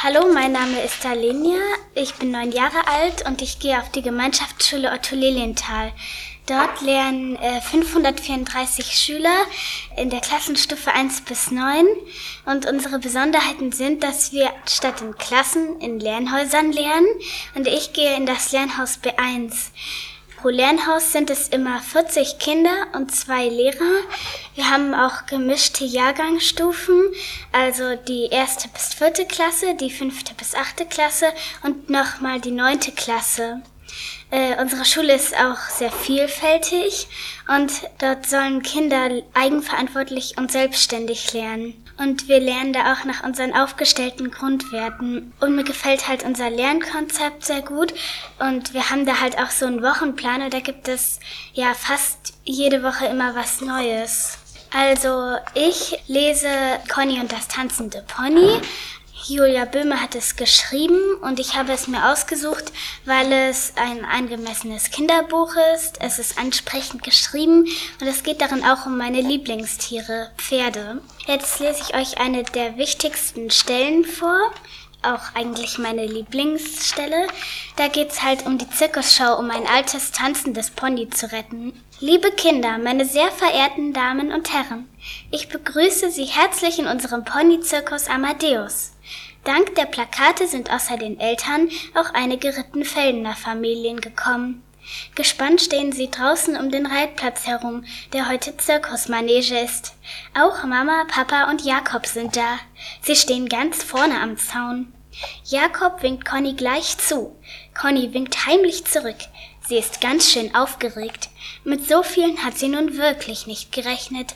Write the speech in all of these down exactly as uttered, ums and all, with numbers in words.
Hallo, mein Name ist Alenia, ich bin neun Jahre alt und ich gehe auf die Gemeinschaftsschule Otto Lilienthal. Dort lernen äh, fünfhundertvierunddreißig Schüler in der Klassenstufe eins bis neun und unsere Besonderheiten sind, dass wir statt in Klassen in Lernhäusern lernen und ich gehe in das Lernhaus B eins. Pro Lernhaus sind es immer vierzig Kinder und zwei Lehrer. Wir haben auch gemischte Jahrgangsstufen, also die erste bis vierte Klasse, die fünfte bis achte Klasse und nochmal die neunte Klasse. Äh, unsere Schule ist auch sehr vielfältig und dort sollen Kinder eigenverantwortlich und selbstständig lernen. Und wir lernen da auch nach unseren aufgestellten Grundwerten. Und mir gefällt halt unser Lernkonzept sehr gut. Und wir haben da halt auch so einen Wochenplan und da gibt es ja fast jede Woche immer was Neues. Also ich lese Conny und das tanzende Pony. Julia Böhme hat es geschrieben und ich habe es mir ausgesucht, weil es ein angemessenes Kinderbuch ist. Es ist ansprechend geschrieben und es geht darin auch um meine Lieblingstiere, Pferde. Jetzt lese ich euch eine der wichtigsten Stellen vor, auch eigentlich meine Lieblingsstelle. Da geht's halt um die Zirkusschau, um ein altes, tanzendes Pony zu retten. Liebe Kinder, meine sehr verehrten Damen und Herren, ich begrüße Sie herzlich in unserem Ponyzirkus Amadeus. Dank der Plakate sind außer den Eltern auch einige Rittenfeldener Familien gekommen. Gespannt stehen sie draußen um den Reitplatz herum, der heute Zirkusmanege ist. Auch Mama, Papa und Jakob sind da. Sie stehen ganz vorne am Zaun. Jakob winkt Conny gleich zu. Conny winkt heimlich zurück. Sie ist ganz schön aufgeregt. Mit so vielen hat sie nun wirklich nicht gerechnet.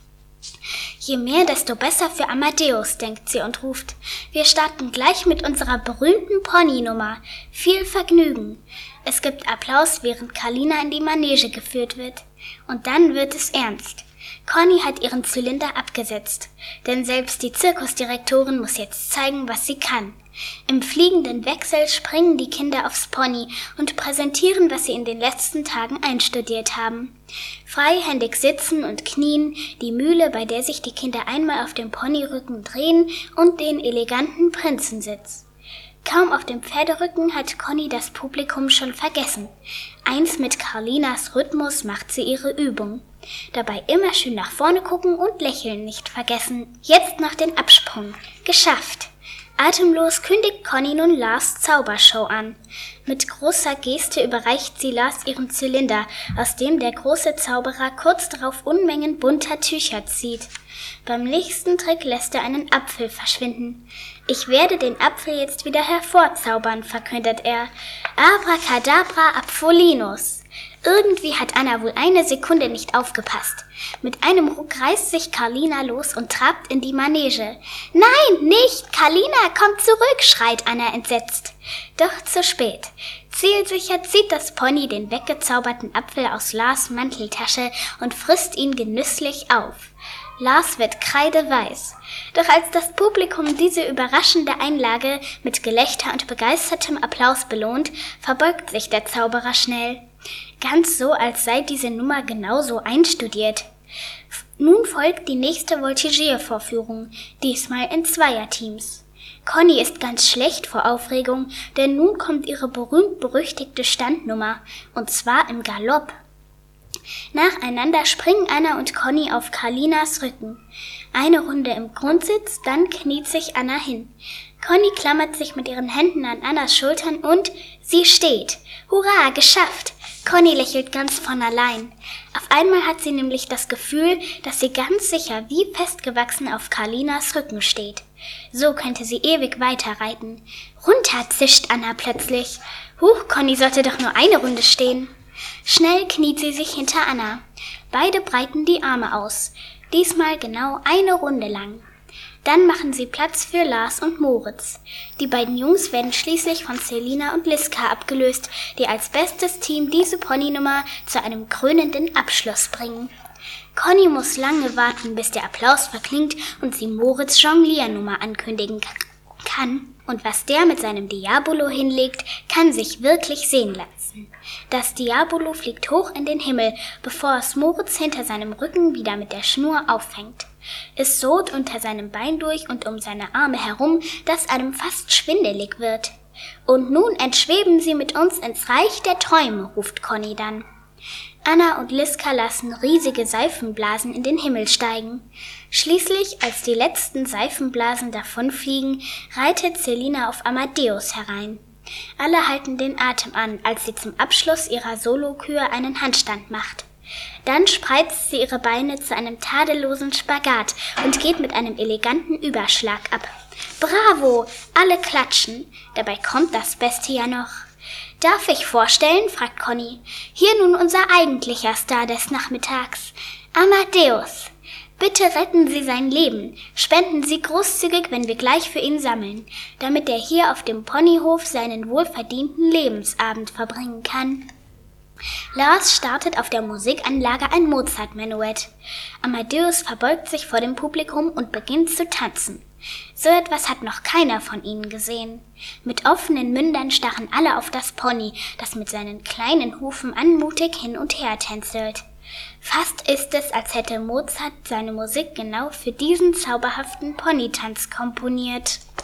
Je mehr, desto besser für Amadeus, denkt sie und ruft. Wir starten gleich mit unserer berühmten Ponynummer. Viel Vergnügen. Es gibt Applaus, während Carlina in die Manege geführt wird. Und dann wird es ernst. Conny hat ihren Zylinder abgesetzt, denn selbst die Zirkusdirektorin muss jetzt zeigen, was sie kann. Im fliegenden Wechsel springen die Kinder aufs Pony und präsentieren, was sie in den letzten Tagen einstudiert haben. Freihändig sitzen und knien, die Mühle, bei der sich die Kinder einmal auf dem Ponyrücken drehen und den eleganten Prinzensitz. Kaum auf dem Pferderücken hat Conny das Publikum schon vergessen. Eins mit Carlinas Rhythmus macht sie ihre Übung. Dabei immer schön nach vorne gucken und lächeln nicht vergessen. Jetzt noch den Absprung. Geschafft! Atemlos kündigt Conny nun Lars Zaubershow an. Mit großer Geste überreicht sie Lars ihren Zylinder, aus dem der große Zauberer kurz darauf Unmengen bunter Tücher zieht. Beim nächsten Trick lässt er einen Apfel verschwinden. Ich werde den Apfel jetzt wieder hervorzaubern, verkündet er. Abracadabra Apfolinus. Irgendwie hat Anna wohl eine Sekunde nicht aufgepasst. Mit einem Ruck reißt sich Carlina los und trabt in die Manege. Nein, nicht! Carlina, komm zurück, schreit Anna entsetzt. Doch zu spät. Zielsicher zieht das Pony den weggezauberten Apfel aus Lars Manteltasche und frisst ihn genüsslich auf. Lars wird kreideweiß. Doch als das Publikum diese überraschende Einlage mit Gelächter und begeistertem Applaus belohnt, verbeugt sich der Zauberer schnell. Ganz so, als sei diese Nummer genauso einstudiert. Nun folgt die nächste Voltigiervorführung, diesmal in Zweierteams. Conny ist ganz schlecht vor Aufregung, denn nun kommt ihre berühmt-berüchtigte Standnummer, und zwar im Galopp. Nacheinander springen Anna und Conny auf Carlinas Rücken. Eine Runde im Grundsitz, dann kniet sich Anna hin. Conny klammert sich mit ihren Händen an Annas Schultern und sie steht. Hurra, geschafft! Conny lächelt ganz von allein. Auf einmal hat sie nämlich das Gefühl, dass sie ganz sicher wie festgewachsen auf Carlinas Rücken steht. So könnte sie ewig weiterreiten. Runter, zischt Anna plötzlich. Huch, Conny sollte doch nur eine Runde stehen. Schnell kniet sie sich hinter Anna. Beide breiten die Arme aus. Diesmal genau eine Runde lang. Dann machen sie Platz für Lars und Moritz. Die beiden Jungs werden schließlich von Selina und Liska abgelöst, die als bestes Team diese Ponynummer zu einem krönenden Abschluss bringen. Conny muss lange warten, bis der Applaus verklingt und sie Moritz' Jongliernummer ankündigen kann. Und was der mit seinem Diabolo hinlegt, kann sich wirklich sehen lassen. Das Diabolo fliegt hoch in den Himmel, bevor es Moritz hinter seinem Rücken wieder mit der Schnur auffängt. Es surrt unter seinem Bein durch und um seine Arme herum, dass einem fast schwindelig wird. Und nun entschweben sie mit uns ins Reich der Träume, ruft Conny dann. Anna und Liska lassen riesige Seifenblasen in den Himmel steigen. Schließlich, als die letzten Seifenblasen davonfliegen, reitet Selina auf Amadeus herein. Alle halten den Atem an, als sie zum Abschluss ihrer Solokür einen Handstand macht. Dann spreizt sie ihre Beine zu einem tadellosen Spagat und geht mit einem eleganten Überschlag ab. Bravo! Alle klatschen. Dabei kommt das Beste ja noch. Darf ich vorstellen? Fragt Conny. Hier nun unser eigentlicher Star des Nachmittags. Amadeus. Bitte retten Sie sein Leben. Spenden Sie großzügig, wenn wir gleich für ihn sammeln, damit er hier auf dem Ponyhof seinen wohlverdienten Lebensabend verbringen kann. Lars startet auf der Musikanlage ein Mozart-Menuett. Amadeus verbeugt sich vor dem Publikum und beginnt zu tanzen. So etwas hat noch keiner von ihnen gesehen. Mit offenen Mündern starren alle auf das Pony, das mit seinen kleinen Hufen anmutig hin und her tänzelt. Fast ist es, als hätte Mozart seine Musik genau für diesen zauberhaften Ponytanz komponiert.